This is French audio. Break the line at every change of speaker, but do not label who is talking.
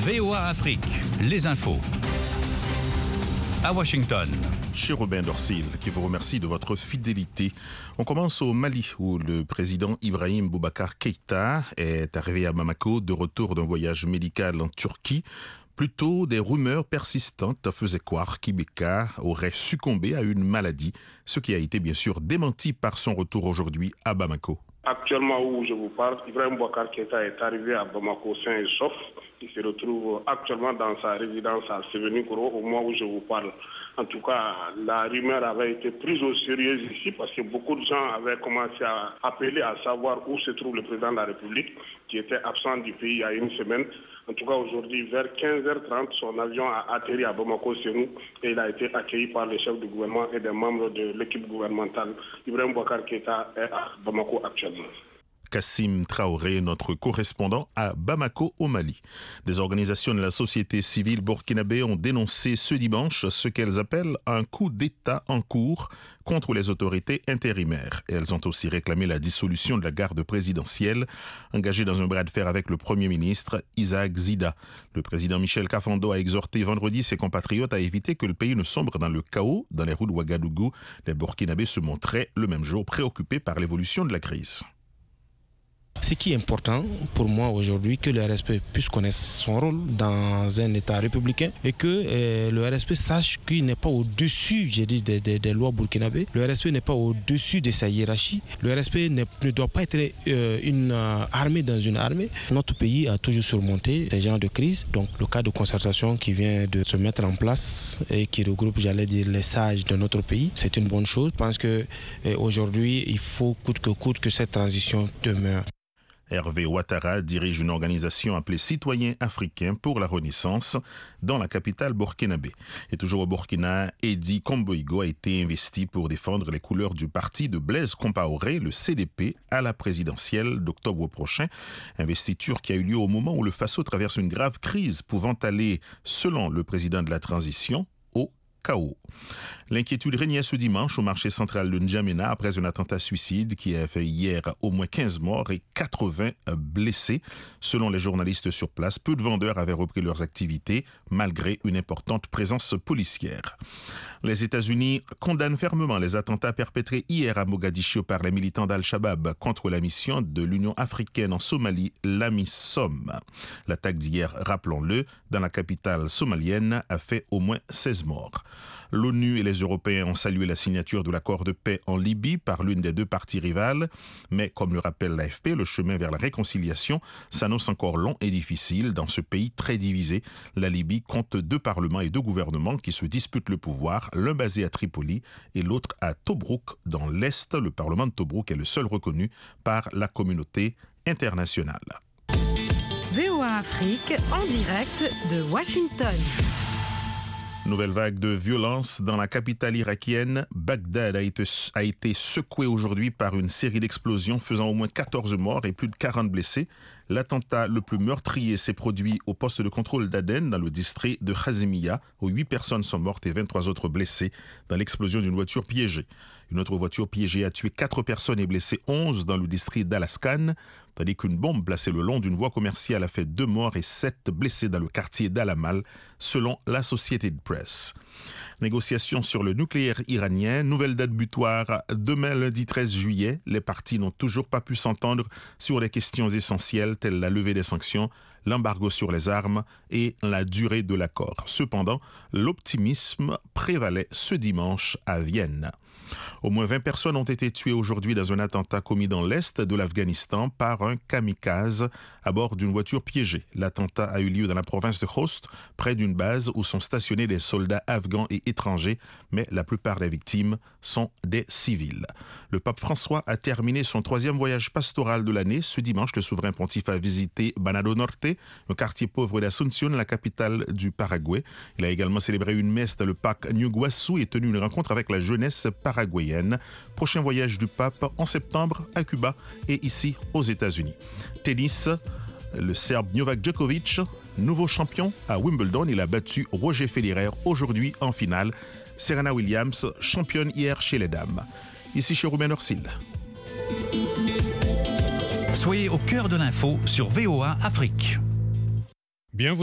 VOA Afrique, les infos. À Washington.
Chez Robin Dorsil, qui vous remercie de votre fidélité. On commence au Mali, où le président Ibrahim Boubacar Keïta est arrivé à Bamako de retour d'un voyage médical en Turquie. Plus tôt, des rumeurs persistantes faisaient croire qu'Ibeka aurait succombé à une maladie, ce qui a été bien sûr démenti par son retour aujourd'hui à Bamako.
Actuellement où je vous parle, Ibrahim Boubacar Keïta est arrivé à Bamako sain et sauf. Il se retrouve actuellement dans sa résidence à Sévénikoro au moment où je vous parle. En tout cas, la rumeur avait été prise au sérieux ici parce que beaucoup de gens avaient commencé à appeler à savoir où se trouve le président de la République qui était absent du pays il y a une semaine. En tout cas, aujourd'hui, vers 15h30, son avion a atterri à Bamako, chez nous, et il a été accueilli par le chef du gouvernement et des membres de l'équipe gouvernementale. Ibrahim Boubacar Keïta est à Bamako actuellement.
Kassim Traoré, notre correspondant à Bamako au Mali. Des organisations de la société civile burkinabé ont dénoncé ce dimanche ce qu'elles appellent un coup d'État en cours contre les autorités intérimaires. Elles ont aussi réclamé la dissolution de la garde présidentielle, engagée dans un bras de fer avec le Premier ministre Isaac Zida. Le président Michel Kafando a exhorté vendredi ses compatriotes à éviter que le pays ne sombre dans le chaos. Dans les rues de Ouagadougou, les Burkinabés se montraient le même jour préoccupés par l'évolution de la crise.
Ce qui est important pour moi aujourd'hui, que le RSP puisse connaître son rôle dans un État républicain et que le RSP sache qu'il n'est pas au-dessus, j'ai dit, des lois burkinabées. Le RSP n'est pas au-dessus de sa hiérarchie. Le RSP ne doit pas être une armée dans une armée. Notre pays a toujours surmonté ces genres de crises. Donc le cas de concertation qui vient de se mettre en place et qui regroupe, j'allais dire, les sages de notre pays, c'est une bonne chose. Je pense qu'aujourd'hui, il faut coûte que cette transition demeure.
Hervé Ouattara dirige une organisation appelée Citoyens africains pour la Renaissance dans la capitale burkinabé. Et toujours au Burkina, Edi Komboigo a été investi pour défendre les couleurs du parti de Blaise Compaoré, le CDP, à la présidentielle d'octobre prochain. Investiture qui a eu lieu au moment où le Faso traverse une grave crise pouvant aller, selon le président de la transition, au chaos. L'inquiétude régnait ce dimanche au marché central de N'Djamena après un attentat suicide qui a fait hier au moins 15 morts et 80 blessés. Selon les journalistes sur place, peu de vendeurs avaient repris leurs activités malgré une importante présence policière. Les États-Unis condamnent fermement les attentats perpétrés hier à Mogadiscio par les militants d'Al-Shabaab contre la mission de l'Union africaine en Somalie, l'AMISOM. L'attaque d'hier, rappelons-le, dans la capitale somalienne a fait au moins 16 morts. L'ONU et les Européens ont salué la signature de l'accord de paix en Libye par l'une des deux parties rivales. Mais comme le rappelle l'AFP, le chemin vers la réconciliation s'annonce encore long et difficile dans ce pays très divisé. La Libye compte 2 parlements et 2 gouvernements qui se disputent le pouvoir, l'un basé à Tripoli et l'autre à Tobrouk dans l'Est. Le parlement de Tobrouk est le seul reconnu par la communauté internationale.
VOA Afrique en direct de Washington.
Nouvelle vague de violence dans la capitale irakienne. Bagdad a été secouée aujourd'hui par une série d'explosions faisant au moins 14 morts et plus de 40 blessés. L'attentat le plus meurtrier s'est produit au poste de contrôle d'Aden dans le district de Khazemia où 8 personnes sont mortes et 23 autres blessées dans l'explosion d'une voiture piégée. Une autre voiture piégée a tué 4 personnes et blessé 11 dans le district d'Al-Askan, tandis qu'une bombe placée le long d'une voie commerciale a fait 2 morts et 7 blessés dans le quartier d'Al-Amal, selon l'Associated Press. Négociations sur le nucléaire iranien, nouvelle date butoir demain lundi 13 juillet. Les parties n'ont toujours pas pu s'entendre sur les questions essentielles telles la levée des sanctions, l'embargo sur les armes et la durée de l'accord. Cependant, l'optimisme prévalait ce dimanche à Vienne. Au moins 20 personnes ont été tuées aujourd'hui dans un attentat commis dans l'est de l'Afghanistan par un kamikaze à bord d'une voiture piégée. L'attentat a eu lieu dans la province de Khost, près d'une base où sont stationnés des soldats afghans et étrangers, mais la plupart des victimes sont des civils. Le pape François a terminé son 3e voyage pastoral de l'année. Ce dimanche, le souverain pontife a visité Banado Norte, un quartier pauvre d'Asunción, la capitale du Paraguay. Il a également célébré une messe dans le parc Ñuguazu et tenu une rencontre avec la jeunesse paraguayenne. Prochain voyage du pape en septembre à Cuba et ici aux États-Unis. Tennis, le Serbe Novak Djokovic, nouveau champion à Wimbledon. Il a battu Roger Federer aujourd'hui en finale. Serena Williams, championne hier chez les dames. Ici chez Robin Dorsil.
Soyez au cœur de l'info sur VOA Afrique.